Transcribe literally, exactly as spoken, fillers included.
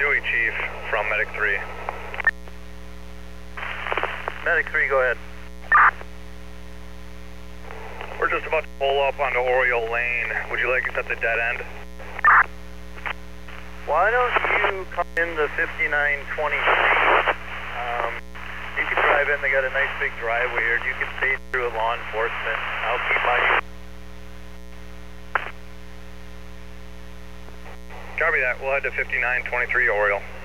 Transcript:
Dewey, Chief, from Medic three. Medic three, go ahead. We're just about to pull up onto Oriole Lane. Would you like us at the dead end? Why don't you come in the fifty-nine twenty-three? Um, you can drive in, they got a nice big driveway here. You can stay through with law enforcement. I'll keep my... Copy that. We'll head to fifty-nine twenty-three Oriole.